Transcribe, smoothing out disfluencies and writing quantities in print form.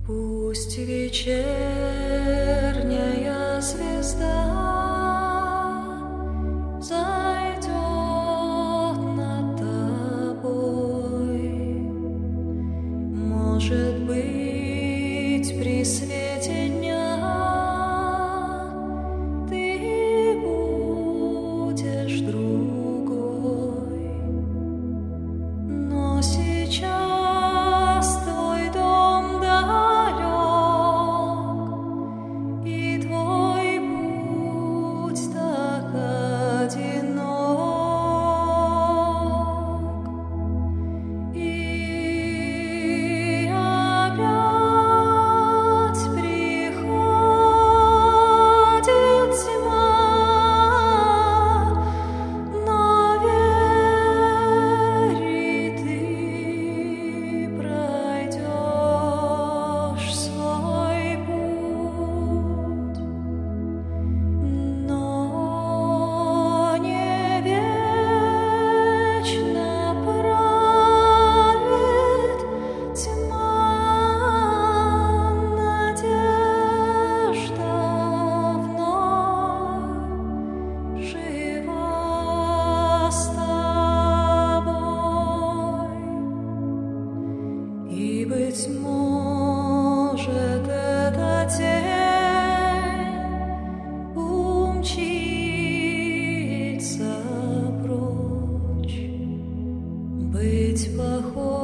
Пусть вечерняя звезда зайдет над тобой, может быть, при свете дня ты будешь другой, но сейчас твой дом далек, и твой путь так одинок, и опять приходит зима, но верь, ты пройдешь свой путь, но не вечно правит тьма, надежда вновь жива с тобой. И, быть может, эта тень умчится прочь, быть похожей